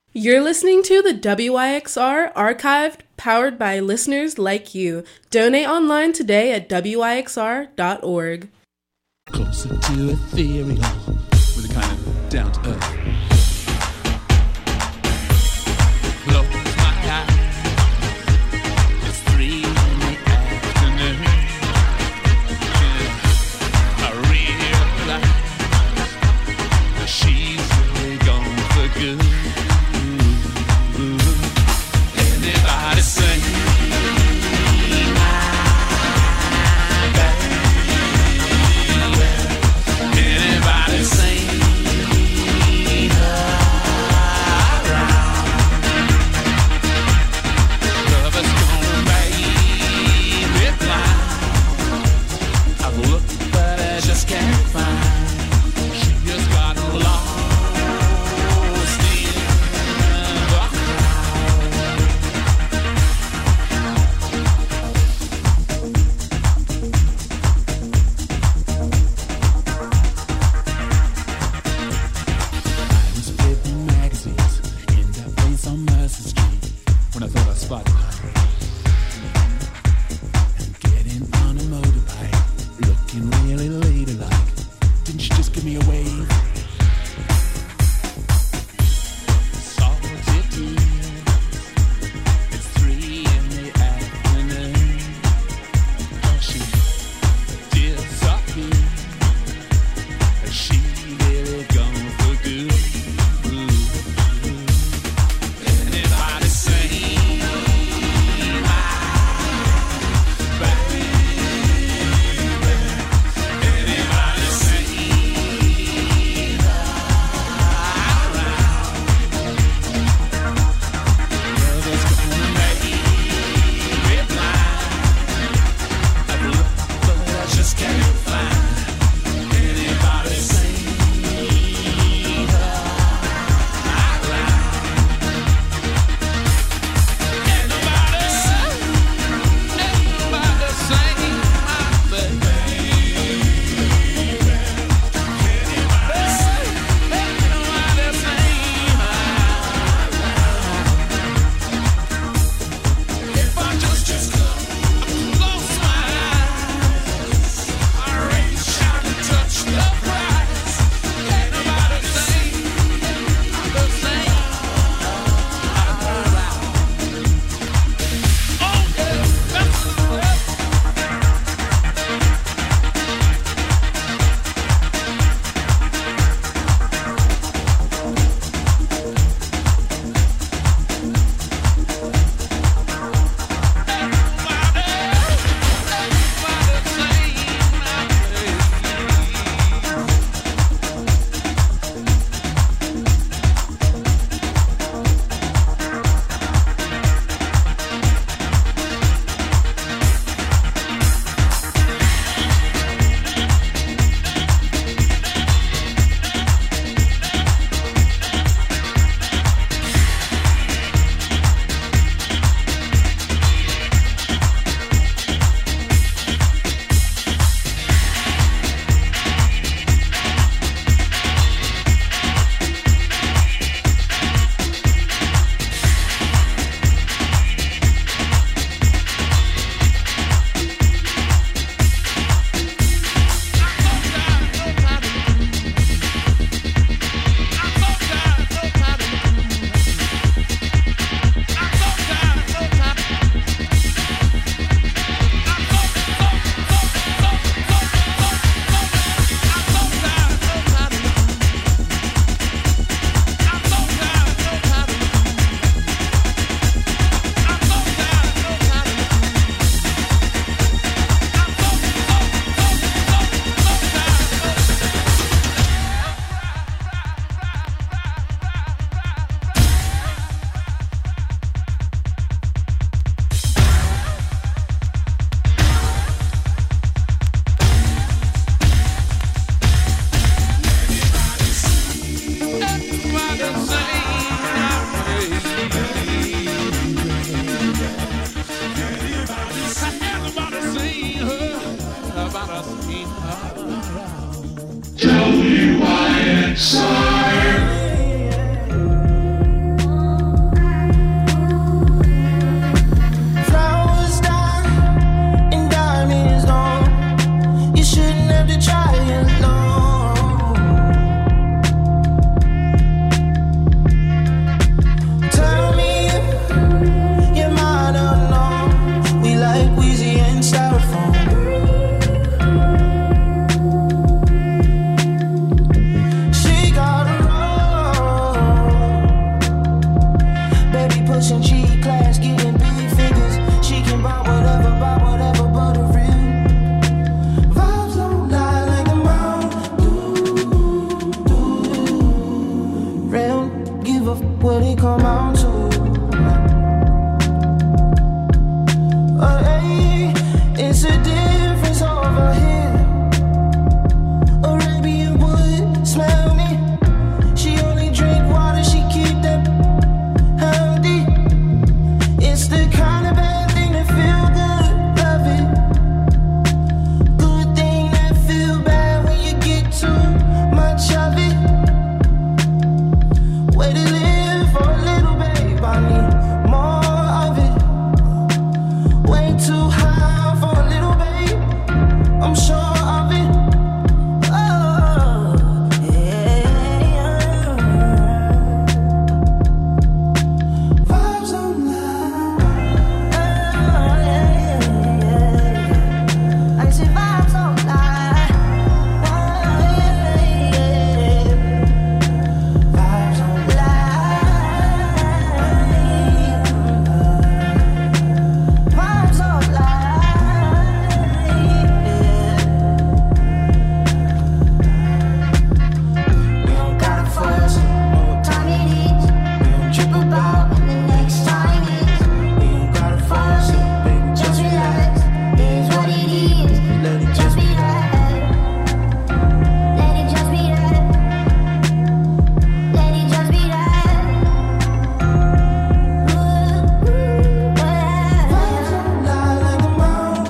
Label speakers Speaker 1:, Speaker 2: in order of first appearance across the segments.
Speaker 1: You're listening to the WYXR Archived, powered by listeners like you. Donate online today at wyxr.org.
Speaker 2: Closer to ethereal, with a kind of down-to-earth. Close my eyes, it's 3 in the afternoon. I realize that she's really gone for good. Anybody sing? Anybody sing? Lover's gonna ride it blind. I've looked, but I just can't find. She just got lost in the crowd. I was flipping magazines in that place on Mercer Street when I thought I spotted her. And getting on a motorbike, looking really ladylike. Didn't she just give me a wave? Salty tears. It's 3 in the afternoon. Oh, she disappeared. Has she really gone for good? Anybody sing?
Speaker 3: what it come out to. Hey, it's a difference over here. Arabian wood, smell me. She only drink water, she keep that healthy. It's the kind of bad thing that feel good, love it. Good thing that feel bad when you get too much of it. Way to live for a little babe, I need more of it. Way too high for a little babe, I'm sure of it. Oh, yeah. Vibes online. Oh, yeah. I say vibes online. Oh, yeah. Vibes online. Vibes online. We don't gotta force it, know what time it is. We don't trip about when the next time is. We don't gotta force it, baby, just relax. It is what it is. Let it just be that. Let it just be that. Let it just be that. Vibes online like the mountain.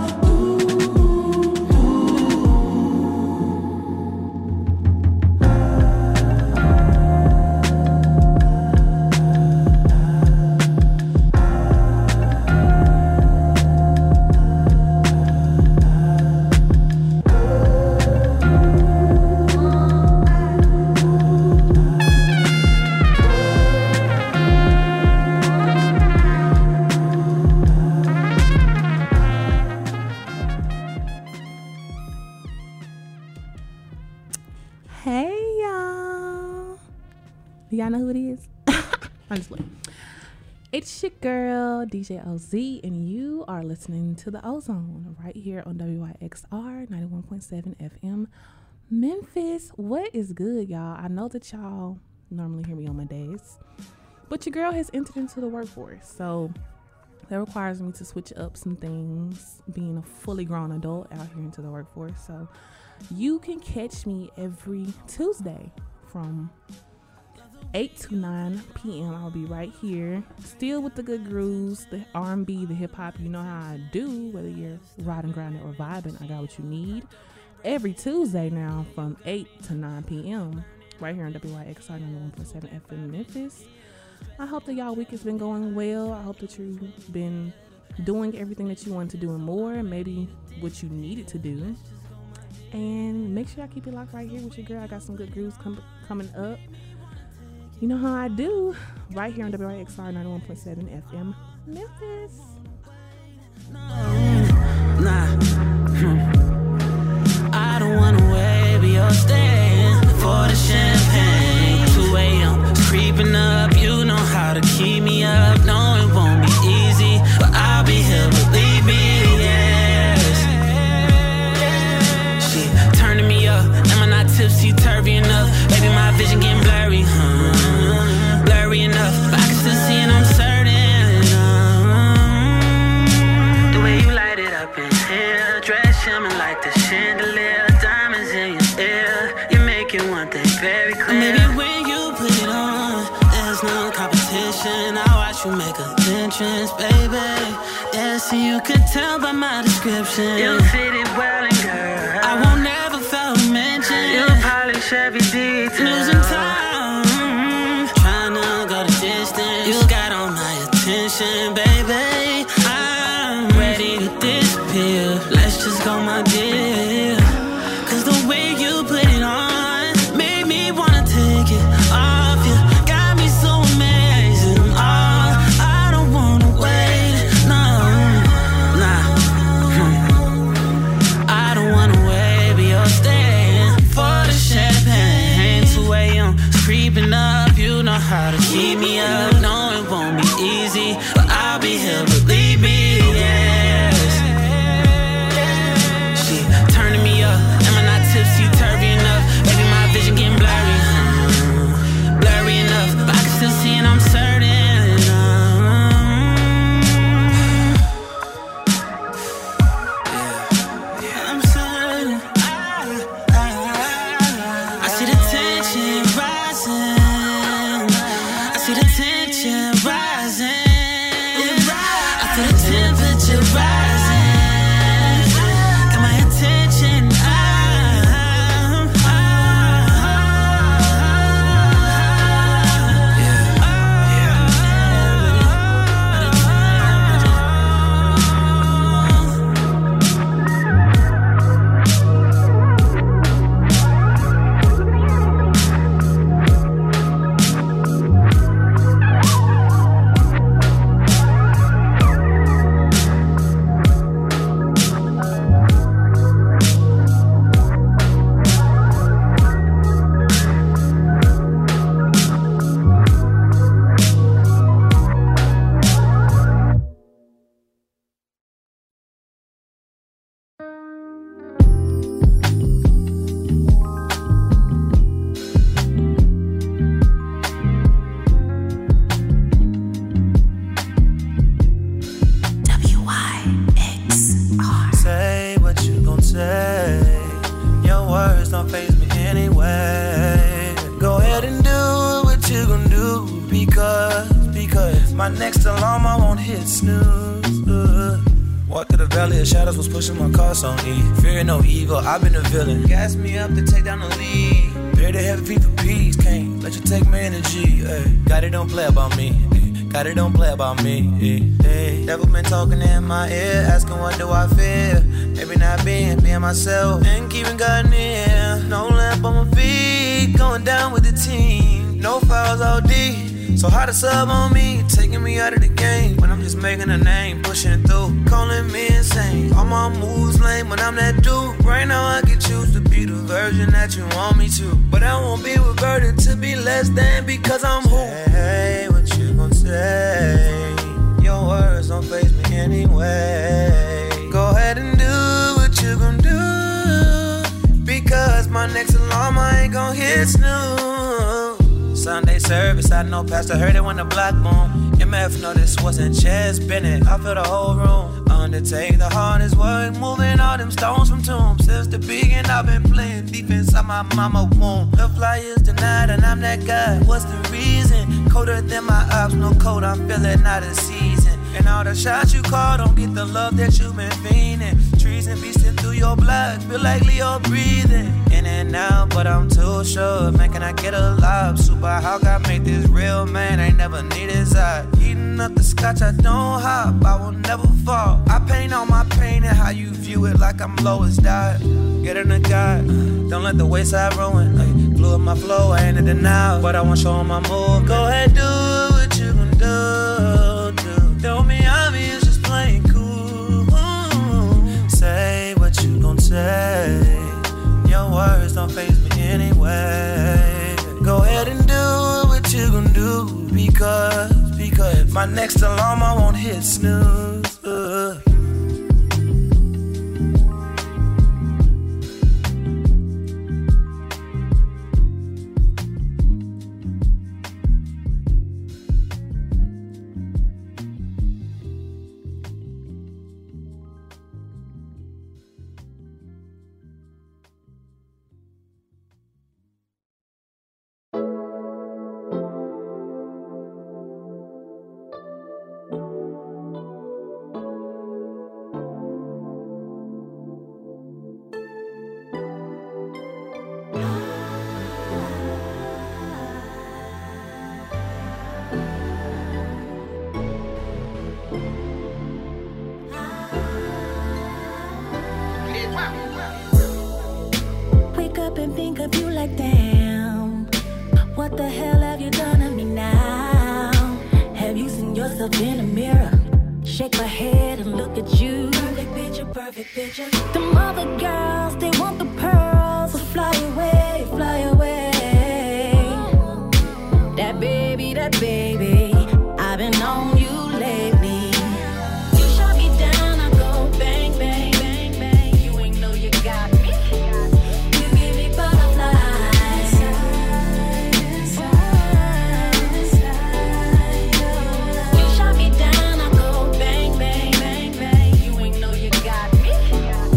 Speaker 4: Hey y'all. Do y'all know who it is? I'm just playing. It's your girl, DJ OZ, and you are listening to the Ozone right here on WYXR 91.7 FM Memphis. What is good, y'all? I know that y'all normally hear me on Mondays, but your girl has entered into the workforce, so that requires me to switch up some things, being a fully grown adult out here into the workforce. So you can catch me every Tuesday from 8 to 9 p.m. I'll be right here, still with the good grooves, the R&B, the hip-hop. You know how I do, whether you're riding, grinding, or vibing, I got what you need. Every Tuesday now from 8 to 9 p.m. right here on WYXR 91.7 FM Memphis. I hope that y'all week has been going well. I hope that you've been doing everything that you wanted to do and more, maybe what you needed to do. And make sure I keep it locked right here with your girl. I got some good grooves coming up. You know how I do, right here on WYXR 91.7 FM Memphis.
Speaker 3: I don't wanna wait, but you're staying for the champagne. 2 a.m. it's creeping up. You know how to keep me up. No, it won't be easy, but I'll be here, believe me, yes. She turning me up. Am I not tipsy-turvy enough? Baby, my vision getting blurry, blurry enough, but I can still see and I'm certain. The way you light it up in here, dress shimmering like the chandelier, diamonds in your ear, you make it one thing very clear. Maybe when you put it on, there's no competition. I watch you make a entrance, baby. Yes, and you could tell by my description. You fit it well, and girl, I won't never fail to mention. You polish every detail. Losing time, trying to go the distance. You got all my attention, baby. I'm ready to disappear. Let's just go, my dear. Cause the way you put it on made me wanna take it off you. Got me so amazing. Oh, I don't wanna wait. No, nah. I don't wanna wait, but you're staying for the champagne. 2 a.m. it's creeping up. You know how to keep me up. No, it won't be easy, but I'll be here, believe me, yes. She turning me up. Am I not tipsy-turvy enough? Baby, my vision getting blurry, blurry enough, but I can still see and I'm tension rising. I feel the temperature rising. Got my attention.
Speaker 5: I've been a villain. Gas me up to take down the lead. Bear the heavy feet for peace. Can't let you take my energy. Got it, don't play about me. Got it, don't play about me. Devil been talking in my ear, asking what do I feel. Maybe not being myself and keeping God near. No lamp on my feet, going down with the team. No fouls OD. So how to sub on me, taking me out of the game when I'm just making a name, pushing through, calling me insane. All my moves lame when I'm that dude. Right now I can choose to be the version that you want me to, but I won't be reverted to be less than because I'm who. Hey, what you gon' say? Your words don't faze me anyway. Go ahead and do what you gon' do, because my next alarm I ain't gon' hit snooze. Sunday service, I know Pastor heard it when the block boom. MF know this wasn't chest Bennett, I feel the whole room. Undertake the hardest work, moving all them stones from tombs. Since the beginning I've been playing deep inside my mama womb. The fly is denied and I'm that guy, what's the reason? Colder than my ops, no cold, I'm feeling out of season. And all the shots you call don't get the love that you've been fiending. Treason beasting through your blood, feel like Leo breathing in and out, but I'm too sure. Man, can I get a lob? Super Hawk, I make this real man, I never need his eye. Eating up the scotch, I don't hop, I will never fall. I paint all my pain and how you view it like I'm lowest died. Get in the God, don't let the wayside ruin. Glue up my flow, I ain't in denial, but I won't show 'em my move. Go ahead, do what you gon' do. Don't be obvious, just plain cool. Say what you gon' say. Your words don't faze me anyway. Go ahead and do what you gon' do, because my next alarm I won't hit snooze.
Speaker 6: Wake up and think of you like, damn, what the hell have you done to me now? Have you seen yourself in the mirror? Shake my head and look at you. Perfect picture, perfect picture. Them other girls, they want the pearls, so fly away, fly away. That baby, I've been on you lately. You shot me down, I go bang, bang, bang, bang. You ain't know you got me. You give me butterflies. You shot me down, I go bang, bang, bang, bang. You ain't know you got me.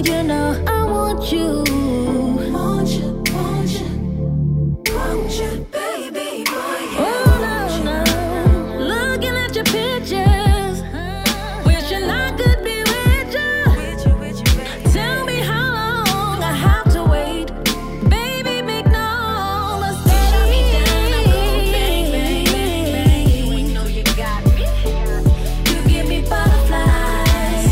Speaker 6: you know I want you. Want you, want you, want you, baby boy. Oh no, no, looking at your pictures, wishing I could be with you. Tell me how long I have to wait, baby. Make no mistake. Shut me down, I go bang, bang, bang, bang. You ain't know you got me. You give me butterflies.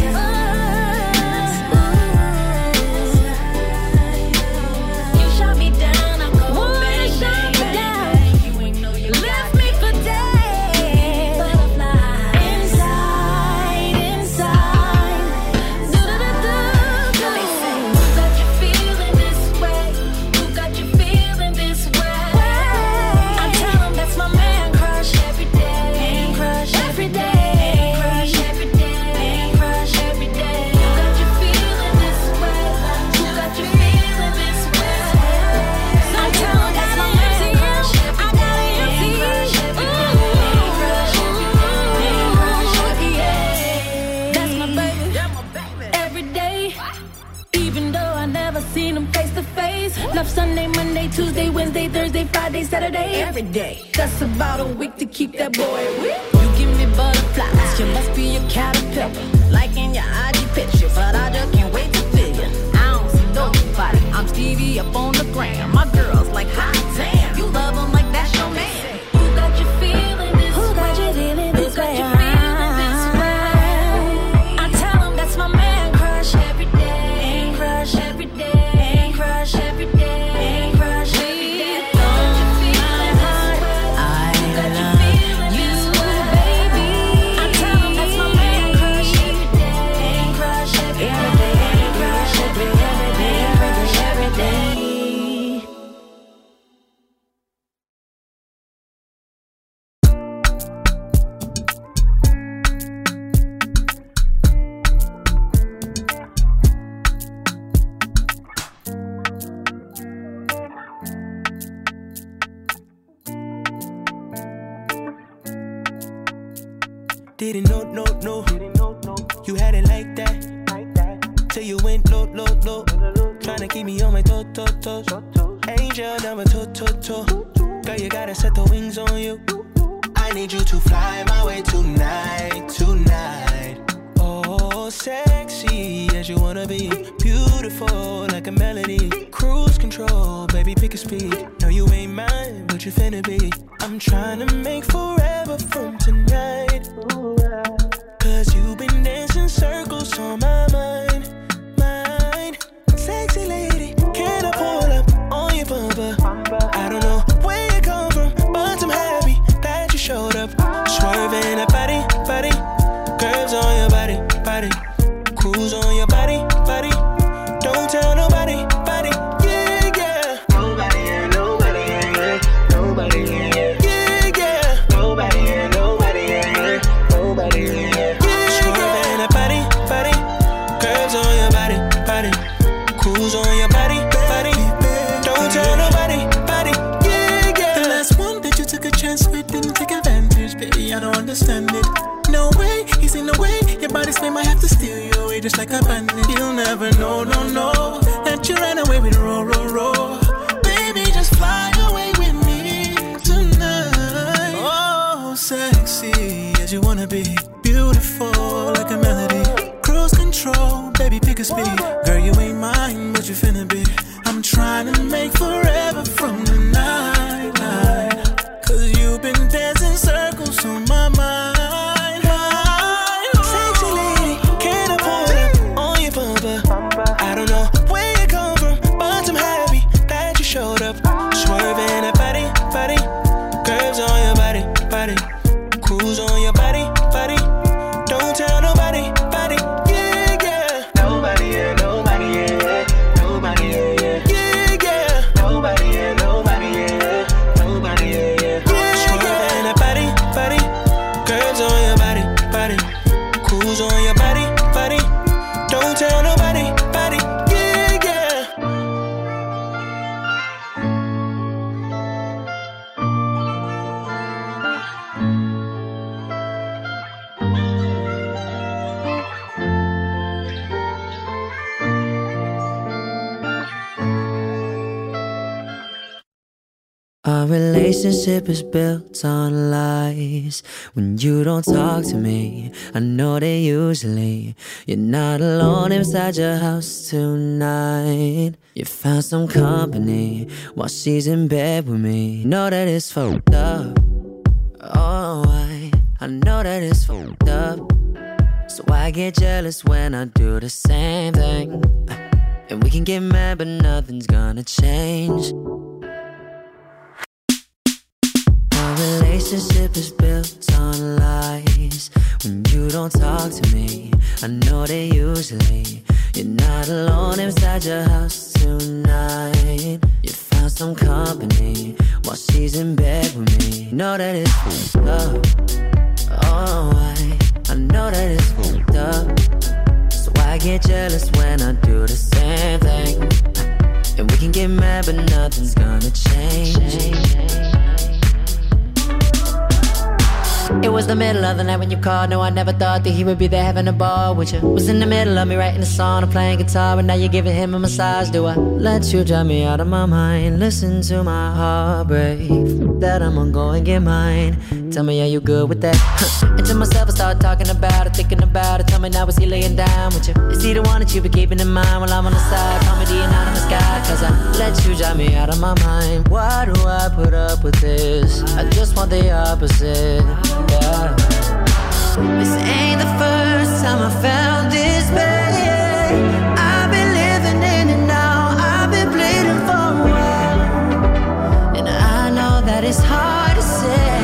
Speaker 6: You shot me down, I go bang, bang, bang. You ain't know you left me for days. Butterflies inside, inside. Do-do-do-do. They say, who got you feeling this way? Who got you feeling this way? I tell them that's my man crush every day. Man crush every day. Crush every day. Man crush every day. Who got you feeling this way? Who got you feeling this way? I tell them that's my man crush every day. I got an empty. Crush every day. Crush every day. Crush every day. That's my baby. Every day. Even though I never seen him face to face. Love Sunday, Monday, Tuesday, Wednesday, Thursday, Friday, Saturday. Every day. That's about a week to keep that boy with. You give me butterflies. You must be a caterpillar. Like in your IG picture. But I just can't wait to feel you. I don't see nobody. I'm Stevie up on the gram. My girl's like, hot damn. You love him like that's your man. Who got you feeling this way? Who got you feeling this way? Who got you feeling this way? I tell him that's my man crush every day. Crush every day. Crush every day. Crush every day. Don't you feel this way? I love you, baby. I tell him that's my man crush every day. Crush every day. Crush every day. Crush every day.
Speaker 5: Didn't know, you had it like that. Till you went low. Tryna keep me on my toes. Angel number two. Girl, you gotta set the wings on you. I need you to fly my way tonight. Oh, sexy as you wanna be. Beautiful like a melody. Cruise control, baby, pick a speed. No, you ain't mine, but you finna be. I'm tryna make forever from tonight. Cause you've been dancing circles on my mind. Sexy lady, can I pull up on your bumper? I don't know where you come from, but I'm happy that you showed up. Swerving a body. Curves on your body. Cruise on your body. Don't tell nobody. Yeah. Nobody, yeah. Nobody, yeah. Nobody, yeah. Yeah. Nobody, yeah. Nobody, yeah. Nobody, yeah. Swerving a body. Curves on your body. Cruise on your body. Don't tell nobody. Yeah.
Speaker 2: The last one that you took a chance with didn't take advantage, baby. I don't understand it. No way, he's in the way. Your body spin might have to steal you away just like a bandit. You'll never know, no, that you ran away with roll. Baby, just fly away with me tonight. Oh, sexy as you wanna be. Beautiful like a melody. Cruise control, baby, pick a speed. Girl, you ain't mine, but you finna be. I'm trying to make forever from the night. Cause you've been dancing circles on my mind.
Speaker 5: Sexy lady, can I pull up on your bumper? I don't know where you come from, but I'm happy that you showed up. Swerving a body. Curves on your body. Cruise on your body. Don't tell nobody. Yeah. Nobody, yeah. Nobody, yeah. Nobody, yeah. Yeah.
Speaker 7: Our relationship is built on lies. When you don't talk to me, I know that usually you're not alone inside your house tonight. You found some company while she's in bed with me. Know that it's fucked up. Oh, I know that it's fucked up. So I get jealous when I do the same thing. And we can get mad but nothing's gonna change. Relationship is built on lies. When you don't talk to me, I know that usually you're not alone inside your house tonight. You found some company while she's in bed with me. Know that it's fucked up. Oh, I know that it's fucked up. So I get jealous when I do the same thing. And we can get mad but nothing's gonna change. It was the middle of the night when you called. No, I never thought that he would be there having a ball with you. Was in the middle of me writing a song and playing guitar, and now you're giving him a massage. Do I let you drive me out of my mind? Listen to my heartbreak. That I'm gonna go and get mine. Tell me, are you good with that? And to myself I start talking about it, thinking about it. Tell me now, is he laying down with you? Is he the one that you be keeping in mind while I'm on the side? Comedy and out in the sky, cause I let you drive me out of my mind. Why do I put up with this? I just want the opposite. Yeah. This ain't the first time I found this pain. I've been living in it now. I've been bleeding for a while, and I know that it's hard to say,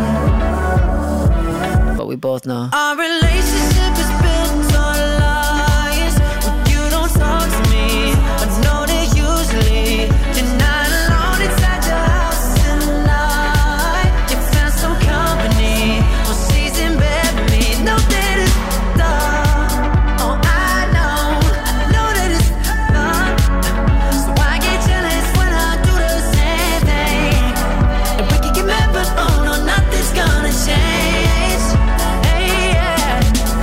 Speaker 7: but we both know our relationship is built on lies. When you don't talk to me, I know that usually you're not alone inside your house tonight. You found some company while she's in bed with me. Know that it's done. Oh, I know that it's done. So I get jealous when I do the same thing. And we can get mad, but oh no, nothing's gonna change. Hey, yeah.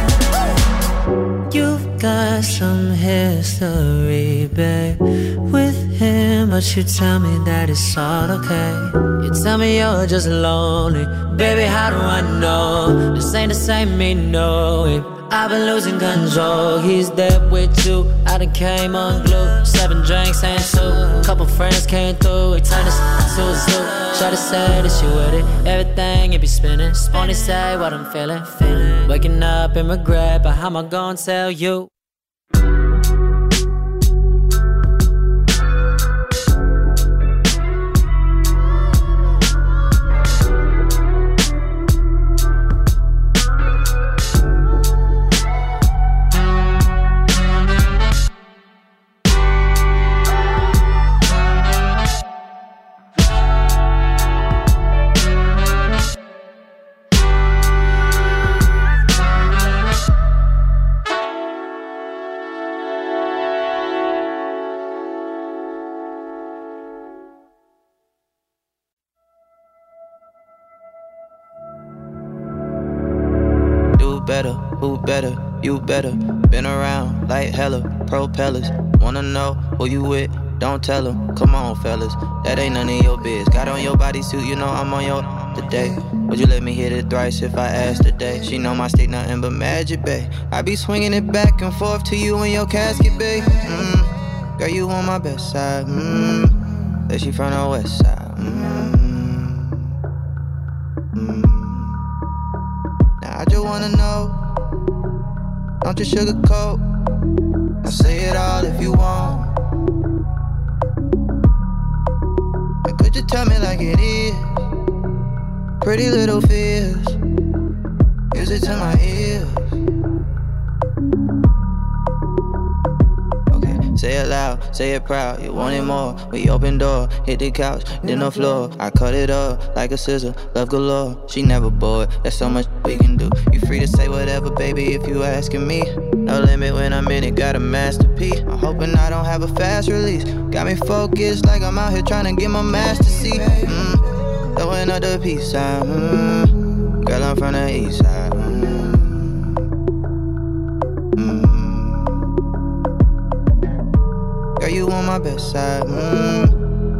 Speaker 7: You've got some history, babe, with him, but you tell me that it's all okay. You tell me you're just lonely. Baby, how do I know? This ain't the same me, no. I've been losing control. He's there with you. I done came unglued. 7 drinks and 2. Couple friends came through. We turned this to a zoo. Try to say that she with it. Everything it be spinning. Only say what I'm feeling. Waking up in regret, but how am I gonna tell you?
Speaker 5: Better, who better, you better. Been around like hella propellers. Wanna know who you with? Don't tell them. Come on, fellas, that ain't none of your biz. Got on your bodysuit, you know I'm on your today. Would you let me hit it thrice if I asked today? She know my stick nothing but magic, babe. I be swinging it back and forth to you in your casket, babe. Girl, you on my best side. That she from the west side. I just wanna know, don't you sugarcoat. I'll say it all if you want. And could you tell me like it is? Pretty little fears, music to my ears. Say it loud, say it proud, you want it more. We open door, hit the couch, then the floor. I cut it up like a scissor, love galore. She never bored, there's so much we can do. You free to say whatever, baby, if you asking me. No limit when I'm in it, got a masterpiece. I'm hoping I don't have a fast release. Got me focused like I'm out here trying to get my master seat. Throwing up the peace sign. Girl, I'm from the east side. Girl, you on my best side.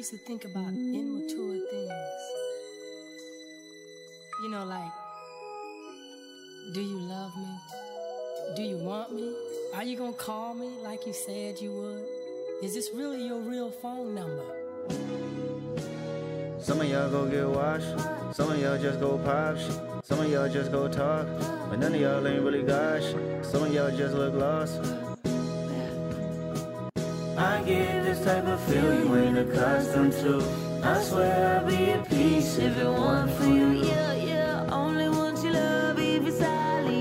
Speaker 8: used to think about immature things. You know, like, do you love me? Do you want me? Are you gonna call me like you said you would? Is this really your real phone number?
Speaker 9: Some of y'all go get washed, some of y'all just go pop shit, some of y'all just go talk, but none of y'all ain't really got shit. Some of y'all just look lost. I get this type of feel you ain't accustomed to. I swear I'll be at peace if it weren't for you.
Speaker 6: Yeah, yeah, only want your love if it's solid.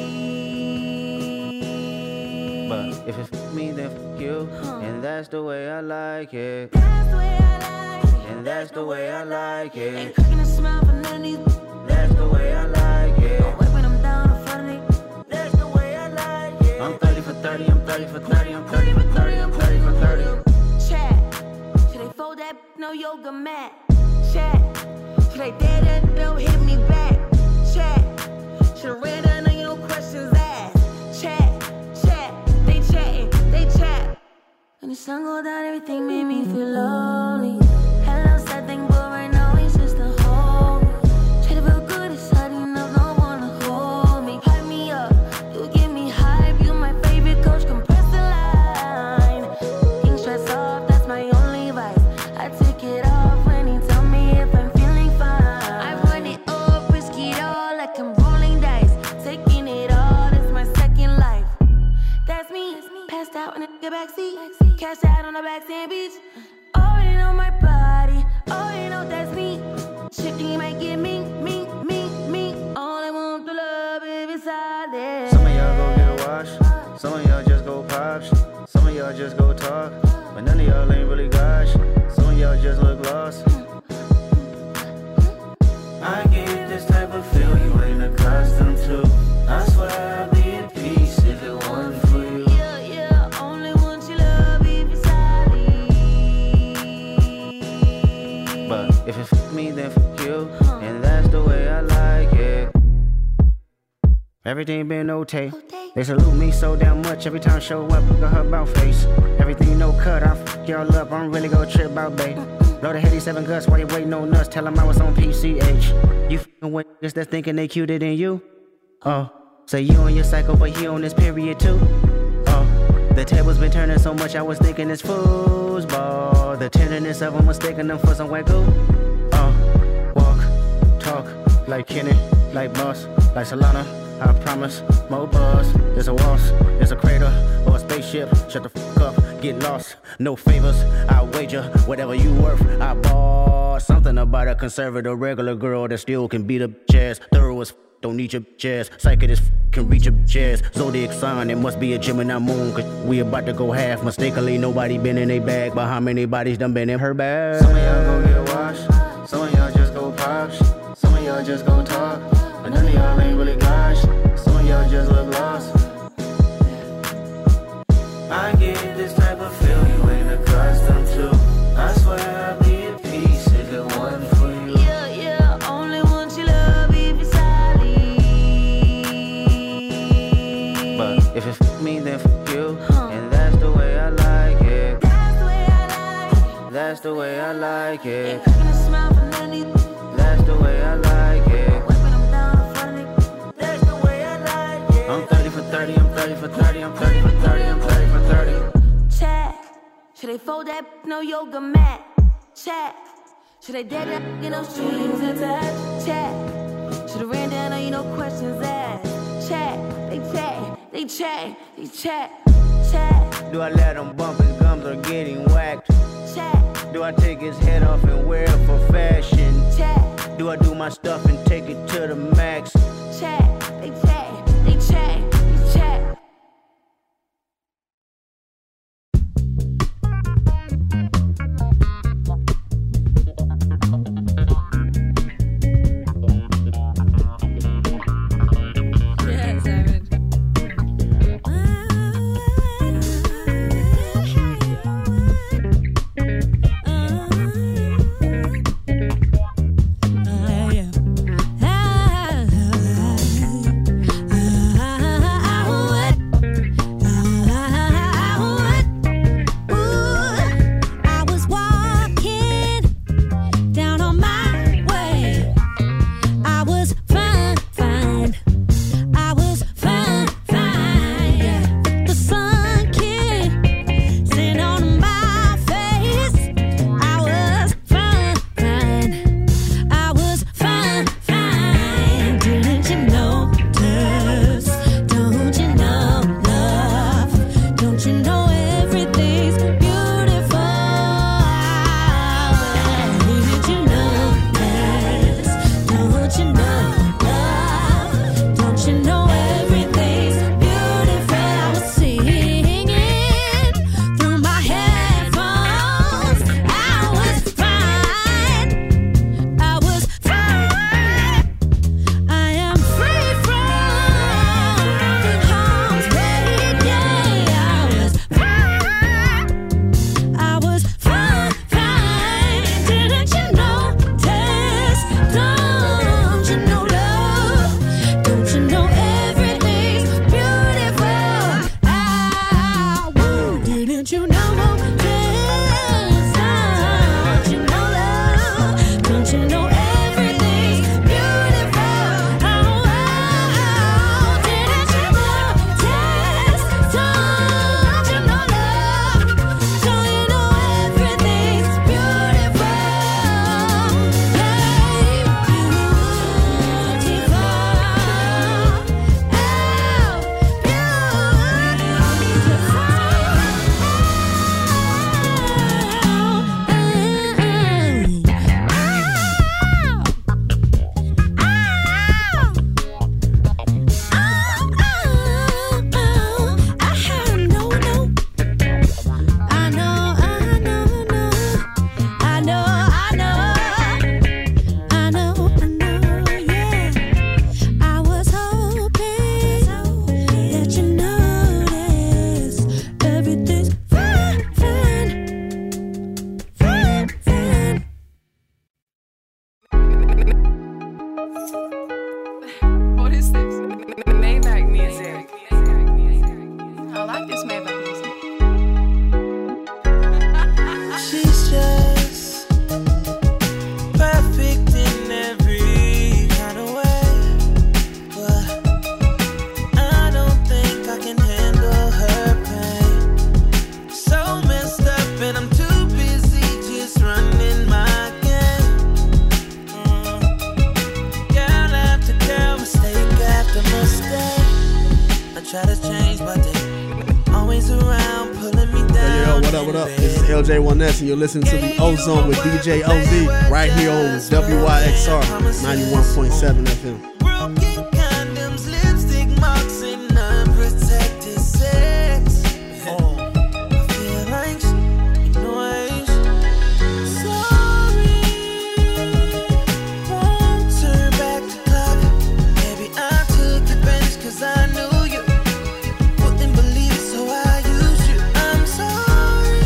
Speaker 9: But if it f me, then f you, and that's the way I like it.
Speaker 6: That's the way I like it.
Speaker 9: And that's the way I like it.
Speaker 6: Ain't cooking a smile for none of these.
Speaker 9: That's the way I like it.
Speaker 6: Don't wait when I'm down in front of me.
Speaker 9: That's the way I like it. I'm 30 for 30, I'm 30 for 30, I'm 30 for 30, I'm 30 for 30.
Speaker 6: Chat, should they fold that no yoga mat? Chat, should they dare that don't hit me back? Chat, should read none of your questions asked? Chat, they chatting, they chat. When the sun go down, everything made me feel lonely. Hello, sad thing, but right now it's just a home. Try to feel good, it's hard enough, no one to hold me. Hype me up, you give me hype, you my favorite coach, compress the line. King stress off, that's my only vice. I take it off when he tell me if I'm feeling fine. I run it up, risk it all like I'm rolling dice. Taking it all, that's my second life. That's me, passed out in the backseat. Cash out on the back sand beach. Already know my body, already know that's me. Shit, you might get me. All I want to love if it's solid.
Speaker 9: Some of y'all go get washed, some of y'all just go pop shit, some of y'all just go talk, but none of y'all ain't really got shit. Some of y'all just look lost. I get this type of feel you ain't accustomed to. I swear I'd be at peace if it weren't for you.
Speaker 6: Yeah, only want your love if it's solid.
Speaker 9: But if it f me, then f you, and that's the way I like it. Everything been okay. They salute me so damn much every time I show up. Look at her about face. Everything no cut, I f y'all up. I'm really gonna trip about babe. Load a heady 7 guts while you waiting on nuts. Tell them I was on PCH. You f***ing with niggas that's thinking they cuter than you. Oh, say you on your cycle, but he on this period too. Oh, the tables been turning so much I was thinking it's foosball. The tenderness of them mistaking them for some wacko. Oh, walk, talk like Kenny, like Boss, like Solana. I promise, more buzz. There's a waltz, there's a crater, or a spaceship. Shut the f up, get lost. No favors, I wager whatever you worth. I bought something about a conservative regular girl that still can beat up jazz. Thorough as f, don't need your jazz. Psychic as f, can reach your jazz. Zodiac sign, it must be a Gemini moon. Cause we about to go half. Mistakenly, nobody been in a bag. But how many bodies done been in her bag? Some of y'all go get washed, some of y'all just go pop shit, some of y'all just go talk, but none of y'all ain't really got shit. Some of y'all just look lost. I get this type of feel you ain't accustomed to. I swear I'd be at peace if it wasn't for you.
Speaker 6: Yeah, only want your love if it's solid.
Speaker 9: But if it f me, then f you, and that's the way I like it.
Speaker 6: That's the way I like it.
Speaker 9: That's the way I like it.
Speaker 6: Ain't cooking a smile for none of these.
Speaker 9: That's the way I like it.
Speaker 6: Don't wait when I'm down in front of me.
Speaker 9: That's the way I like it. I'm 30 for 30, I'm 30 for 30, I'm 30 for 30, I'm 30 for 30.
Speaker 6: Chat, should they fold that no yoga mat? Chat, should they dead that no strings attached? Chat, should have ran down on you no questions asked? Chat, they chat.
Speaker 9: Do I let him bump his gums or getting whacked?
Speaker 6: Chat,
Speaker 9: do I take his head off and wear it for fashion?
Speaker 6: Chat,
Speaker 9: do I do my stuff and take it to the max?
Speaker 6: Chat, they chat.
Speaker 10: try to change, but they always around pulling me down.
Speaker 11: Yo, what up? This is LJ1S, and you're listening to the Ozone with DJ OZ right here on WYXR 91.7 FM.
Speaker 10: Broken condoms, lipstick marks, and unprotected sex. I feel like you know I ain't sorry. Won't turn back the clock. Maybe I took advantage 'cause I knew you wouldn't believe it, so I used you. I'm sorry.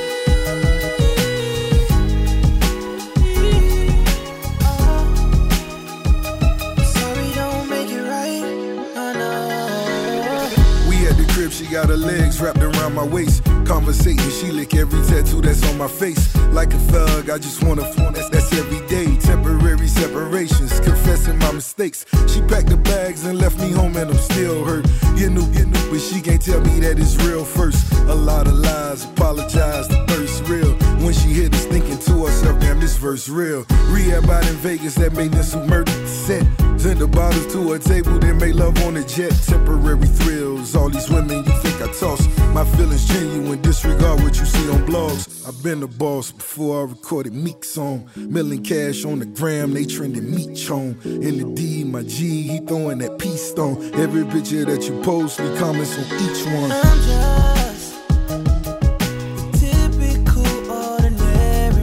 Speaker 10: Sorry don't make it right. Oh no.
Speaker 12: We at the crib, she got her legs wrapped around my waist. Conversating, she lick every tattoo that's on my face. Like a thug, I just wanna flaunt that's every day. Temporary separations, confessing my mistakes. She packed the bags and left me home and I'm still hurt. You knew, but she can't tell me that it's real first. A lot of lies, apologize, the thirst real. When she hit us thinking to herself, damn, this verse real. Rehab out in Vegas that made them some murder set. Send the bottles to her table, then make love on a jet. Temporary thrills, all these women you think I toss. My feelings genuine, disregard what you see on blogs. I've been the boss before I recorded Meek song. Milling cash on the gram, they trending Meek home. In the D, my G, he throwing that peace stone. Every picture that you post, leave comments on each one.
Speaker 10: I'm just a typical ordinary,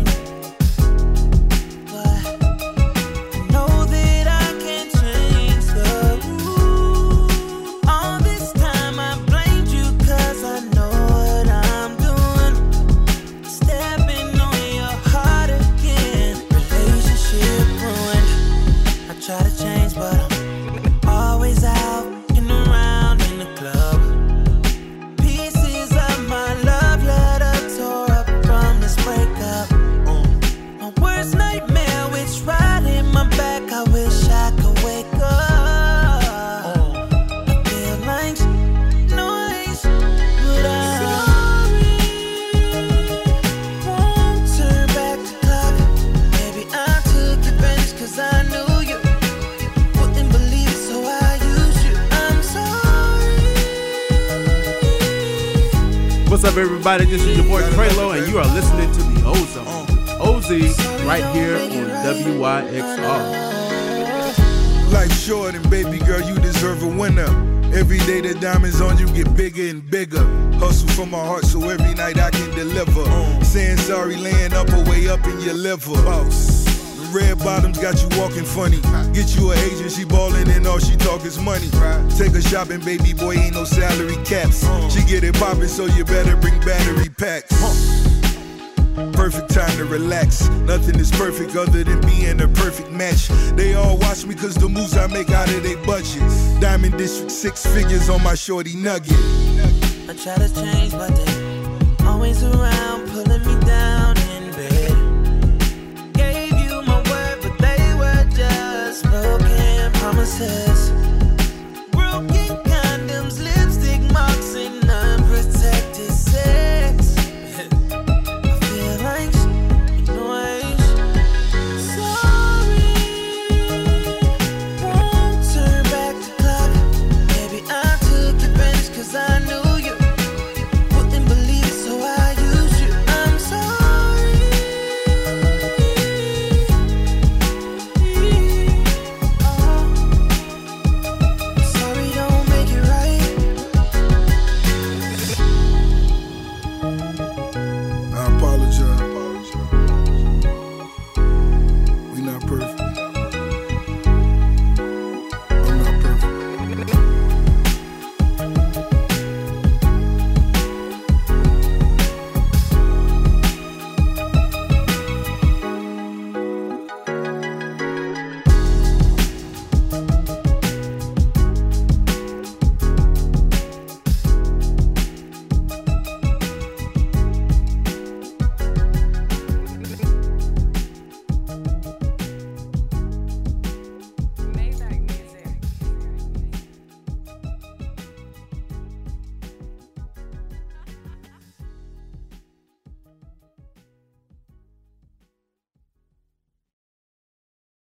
Speaker 10: but I know that I can change the rules. All this time I blamed you 'cause I know what I'm doing. Stepping on your heart again. Relationship ruined. I try to change, but I'm always out and around in the club. Pieces of my love letter tore up from this breakup. My worst nightmare, which right in my back. I wish I could wake up. I feel like noise, but I'm sorry. Won't turn back the clock. Maybe I took advantage 'cause I knew you wouldn't believe it, so I used you. I'm sorry.
Speaker 11: What's up, everybody? This is your boy Prelo, and you are listening to the Ozone. OZ right here on WYXR.
Speaker 12: Life short and baby girl, you deserve a winner. Every day the diamonds on you get bigger and bigger. Hustle from my heart so every night I can deliver. Saying sorry, laying up or way up in your liver. Boss. Red bottoms got you walking funny. Get you an agent, she ballin' and all she talk is money. Take her shopping, baby boy, ain't no salary caps. She get it poppin', so you better bring battery packs. Perfect time to relax. Nothing is perfect other than being a perfect match. They all watch me 'cause the moves I make out of their budget. Diamond District 6 figures on my shorty nugget.
Speaker 10: I try to change, but they always around pulling me down in bed. Gave you my word, but they were just broken promises. Broken condoms, lipstick marks, and unprotected sex. I feel like you know I ain't sorry. Won't turn back the clock. Maybe I took advantage 'cause I knew you wouldn't believe it, so I used you. I'm sorry. Sorry don't make it right.
Speaker 12: I apologize. We not perfect. I'm not perfect.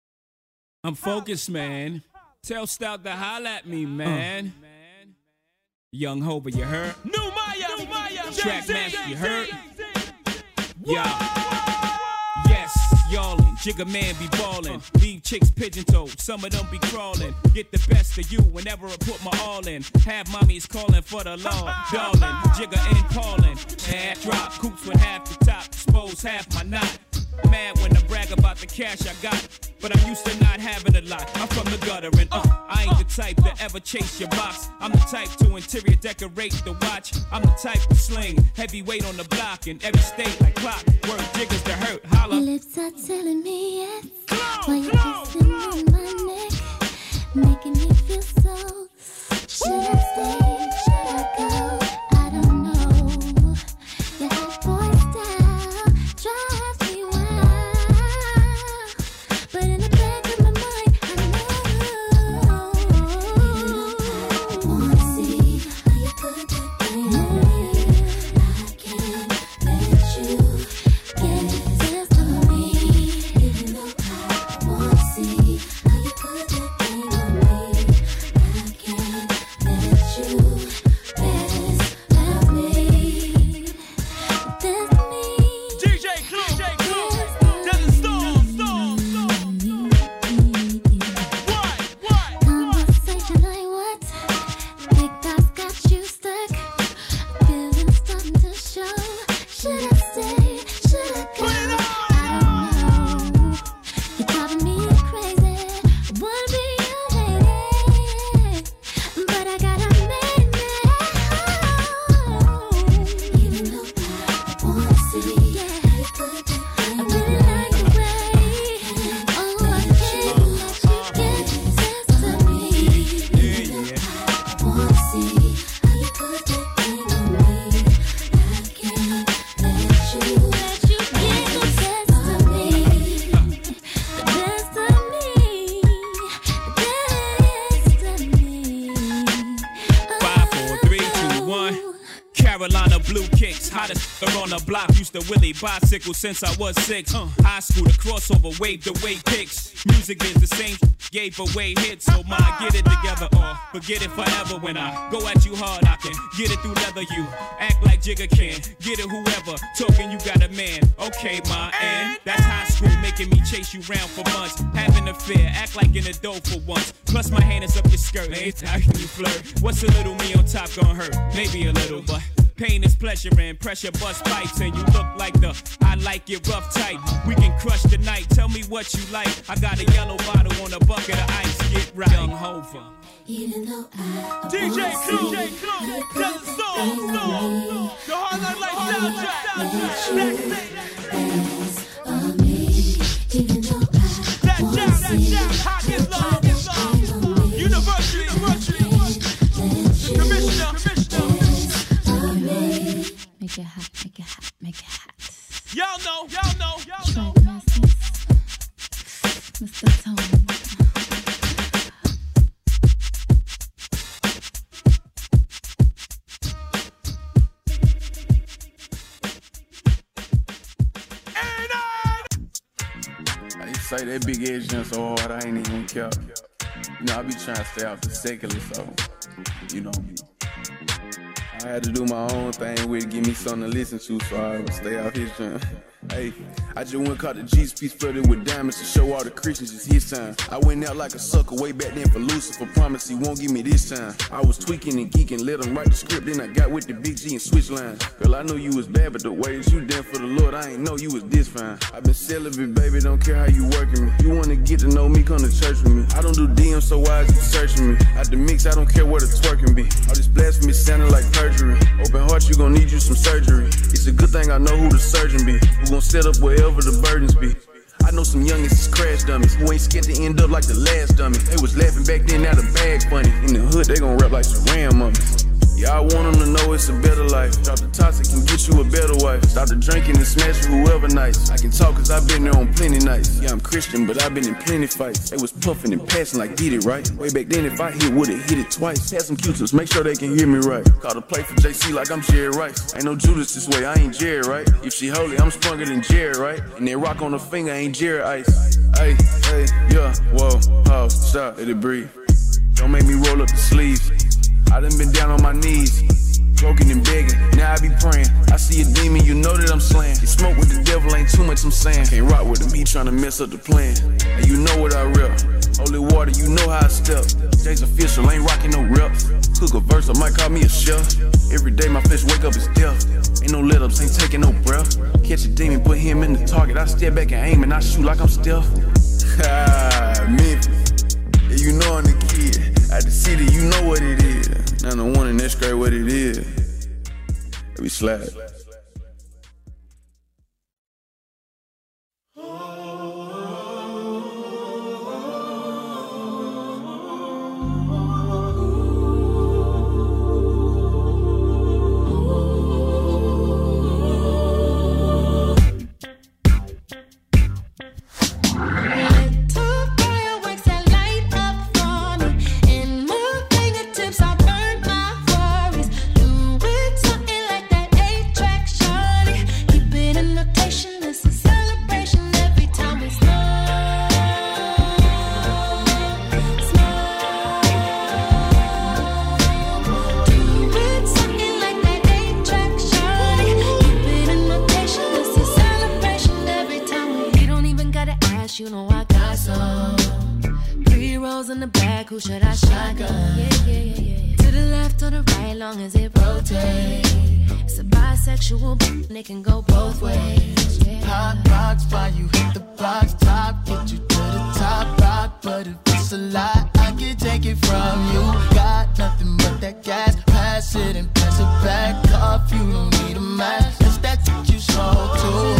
Speaker 13: I'm focused, man. Tell Stout to holla at me, man. Young Hova, you heard? New Maya, Track Master, you heard? Yeah. Yes, y'allin', Jigga man be ballin'. Leave chicks pigeon-toed, some of them be crawlin'. Get the best of you whenever I put my all in. Have mommies callin' for the law, darling. Jigga and Paulin', half drop, coops with half the top, expose half my knot. Mad when I brag about the cash I got, but I'm used to not having a lot. I'm from the gutter and I ain't the type to ever chase your box. I'm the type to interior decorate the watch. I'm the type to sling heavyweight on the block in every state like clock. Word jiggers to hurt, holla.
Speaker 6: Your lips are telling me yes, while you're kissing on my neck, making me feel so. Should I stay? Should I go? I don't know. Your hot boy style drives me wild, but in the back of my mind, I know. Wanna see how you put that thing on me? I can't let you get this to me, even though I wanna see how you put that thing on me. I can't let you best of me. That's me.
Speaker 13: DJ Clue, doesn't stall.
Speaker 6: Conversation like what? Big thoughts got you stuck. Feelings starting to show. Should I stay? Should I go? I don't know. You're driving me crazy. I wanna be your lady, but I gotta make it. Even though I wanna see, I really like the way. Oh, I can't let you get this to me. I wanna see how you put that thing on me. I can't let you get the best of me. The best of me. The best of me.
Speaker 13: 5, 4, 3, 2, 1. Carolina blue kicks, hottest on the block. Used to Willie bicycle since I was 6. High school, the crossover, wave the way picks. Music is the same, gave away hits. So my get it together or forget it forever. When I go at you hard, I can get it through leather. You act like Jigga can, get it whoever. Talking you got a man, okay, ma. And that's high school, making me chase you round for months. Having a fear, act like in the dough for once. Plus my hand is up your skirt, ain't how can you flirt? What's a little me on top gonna hurt? Maybe a little, but pain is pleasure and pressure bust pipes. And you look like the I like it rough tight. We can crush the night, tell me what you like. I got a yellow bottle on a bucket of ice, get right. Young Hova.
Speaker 6: Even though I
Speaker 13: DJ Clue, doesn't stall. The hard night like soundtrack.
Speaker 6: even though I wanna see
Speaker 13: hot is love. University. Commissioner.
Speaker 6: make it hot, make it hot, make it hot.
Speaker 13: Y'all know.
Speaker 6: Track Masters, Mr. Tony.
Speaker 14: I used to say that big edge jump so hard I ain't even care. You know, I be trying to stay off the secular, so you know me. I had to do my own thing with it, give me something to listen to, so I would stay off his jump. Hey, I just went caught the G's piece flooded with diamonds to show all the Christians it's his time. I went out like a sucker way back then for Lucifer, promise he won't give me this time. I was tweaking and geeking, let him write the script, then I got with the big G and switch lines. Girl, I knew you was bad, but the ways you done for the Lord, I ain't know you was this fine. I been celibate, baby, don't care how you working me. You wanna get to know me, come to church with me. I don't do DMs, so why is you searching me? At the mix, I don't care where the twerking be. All this blasphemy sounding like perjury. Open heart, you gon' need you some surgery. It's a good thing I know who the surgeon be. Who gon' set up wherever the burdens be. I know some youngins is crash dummies who ain't scared to end up like the last dummy. They was laughing back then, now the bag funny. In the hood, they gon' rap like some ram mummies. Yeah, I want them to know it's a better life. Drop the toxic and get you a better wife. Stop the drinking and smash with whoever nice. I can talk cause I've been there on plenty nights. Yeah, I'm Christian, but I've been in plenty fights. They was puffing and passing like did it right. Way back then, if I hit, would've hit it twice. Had some Q-tips, make sure they can hear me right. Call the play for JC like I'm Jerry Rice. Ain't no Judas this way, I ain't Jerry, right? If she holy, I'm stronger than Jerry, right? And that rock on her finger ain't Jerry Ice. Hey, yeah, whoa, pause, stop, let it breathe. Don't make me roll up the sleeves. I done been down on my knees, broken and begging, now I be praying. I see a demon, you know that I'm slaying. You smoke with the devil, ain't too much I'm saying. Can't rock with him, he tryna mess up the plan. And you know what I rep. Holy water, you know how I step. Jay's official, ain't rocking no reps. Cook a verse, I might call me a chef. Every day my flesh wake up is death. Ain't no let-ups, ain't taking no breath. Catch a demon, put him in the target. I step back and aim and I shoot like I'm Steph. Memphis, yeah, you know I'm the kid. At the city, you know what it is. Now the one in that straight what it is. We slap.
Speaker 15: You know I got some. 3 rows in the back, who should I shotgun? Yeah. To the left or the right, long as it rotates. It's a bisexual, and it can go both ways. Yeah.
Speaker 2: Hot box, why you hit the box top? Get you to the top rock, but if it's a lot, I can take it from you. Got nothing but that gas, pass it and pass it back off. You don't need a mask, cause that's what you smoke too.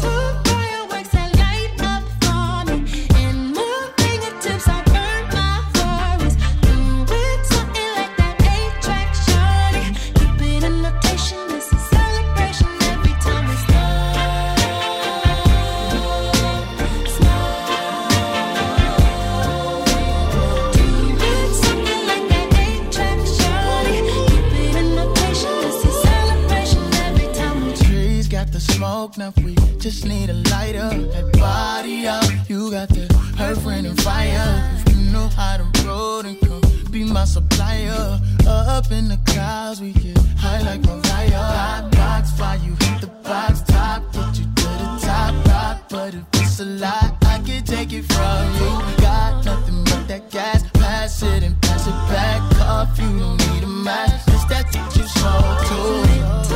Speaker 2: Now we just need a lighter, that body up. You got the earth, wind, and fire. If you know how to roll, then come be my supplier. Up in the clouds, we get high like Mariah. Hot box, why you hit the box top? Get you to the top rock, but if it's a lot, I can take it from you. Got nothing but that gas, pass it and pass it back off. You don't need a mask, cause that's what you smoke too.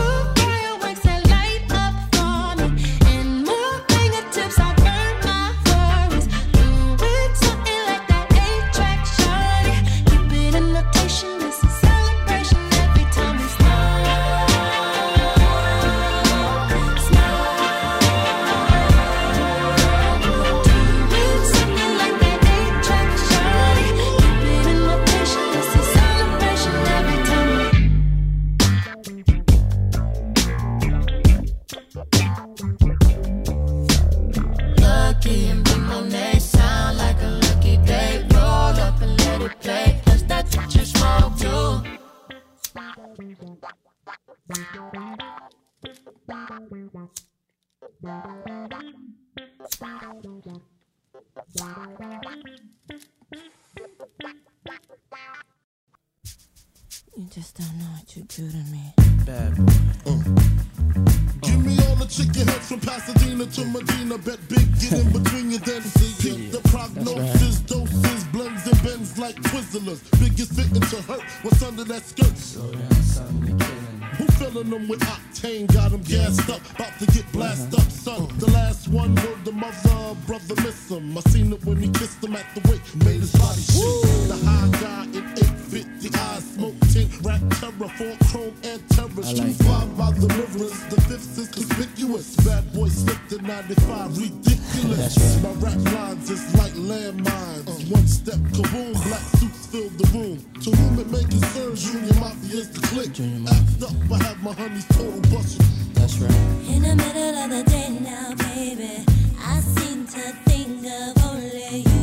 Speaker 15: You just don't know what you do to me.
Speaker 2: Bad boy.
Speaker 16: Give me all the chicken heads from Pasadena to Medina. Bet big, get in between you, then see the prognosis, doses, blends and bends like Twizzlers. Biggest fitting to hurt, what's under that skirt? Who filling them with octane? Got them gassed up, about to get blasted up, son. The last one word the mother, brother miss him. I seen it when he kissed him at the wake, made his body shake. The high guy in 850, eyes smoke tint, rap terror, 4 chrome and terror. Street 5 by the mirrors, the 5th is conspicuous. Bad boy slipped in 95, ridiculous. My rap lines is like landmines. One step, kaboom, black suits fill the room. To whom it may concern, Junior Mafia's the click. Act up, I have my honeys total busted.
Speaker 2: That's right.
Speaker 6: In the middle of the day now, baby, I seem to think of only you.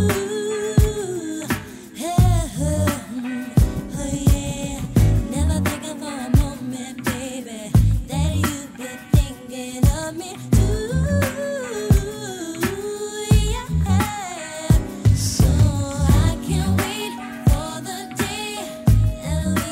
Speaker 6: Oh yeah, never thinking for a moment, baby, that you've been thinking of me too. Yeah, so I can't wait for the day that we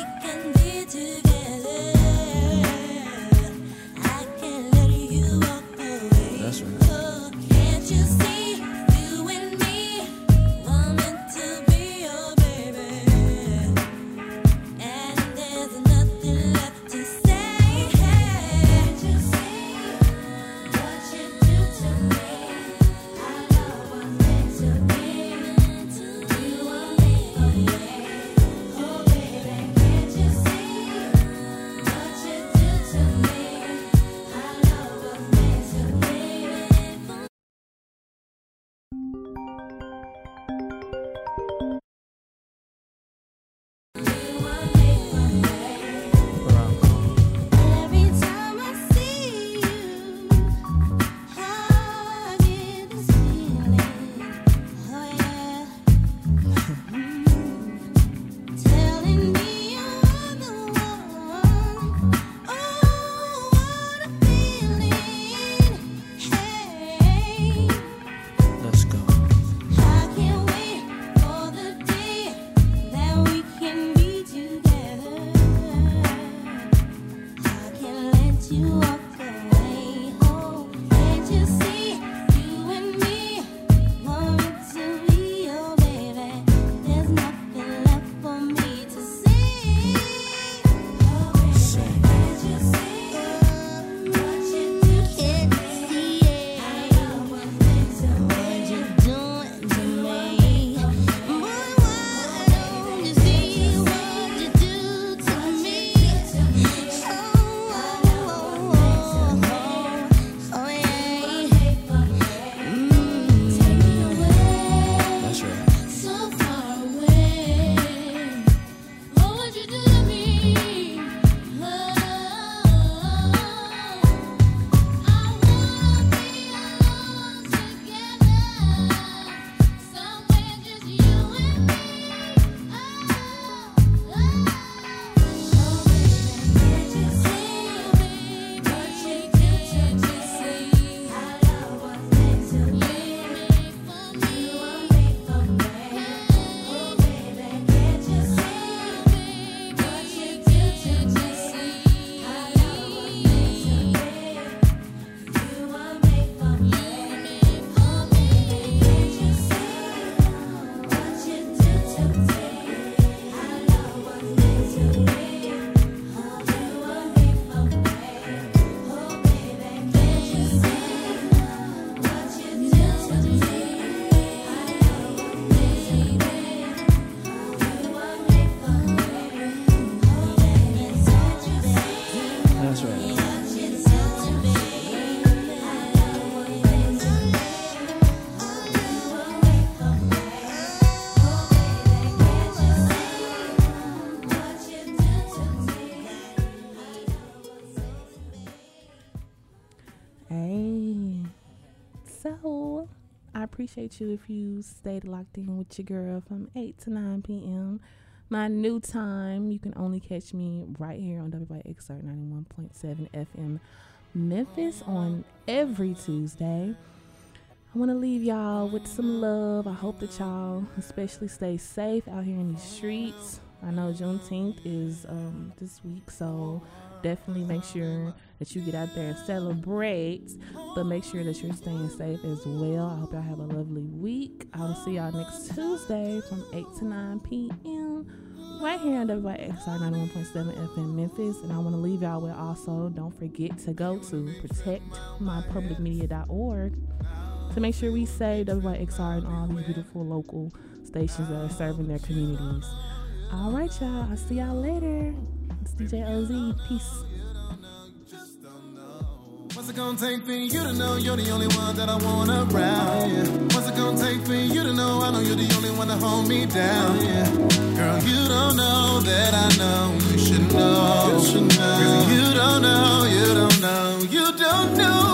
Speaker 4: I appreciate you if you stayed locked in with your girl from 8 to 9 p.m. My new time, you can only catch me right here on WYXR 91.7 FM Memphis on every Tuesday. I want to leave y'all with some love. I hope that y'all especially stay safe out here in these streets. I know Juneteenth is this week, so definitely make sure that you get out there and celebrate, but make sure that you're staying safe as well. I hope y'all have a lovely week. I will see y'all next Tuesday from 8 to 9 p.m. right here on WYXR 91.7 FM Memphis. And I want to leave y'all with also, don't forget to go to protectmypublicmedia.org to make sure we save WYXR and all these beautiful local stations that are serving their communities. All right, y'all. I'll see y'all later. It's DJ OZ. Peace.
Speaker 2: What's it gonna take for you to know you're the only one that I want around? Yeah. What's it gonna take for you to know I know you're the only one to hold me down? Yeah. Girl, you don't know that I know. You should know. You should know. 'Cause you don't know. You don't know. You don't know.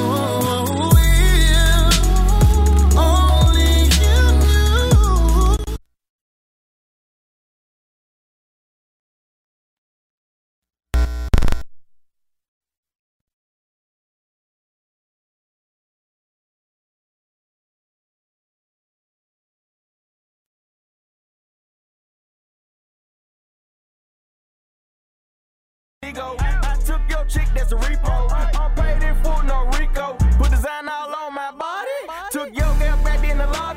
Speaker 17: I took your chick, that's a repo. I'm paid in full, no Rico. Put design all on my body. Took your girl back in the lot.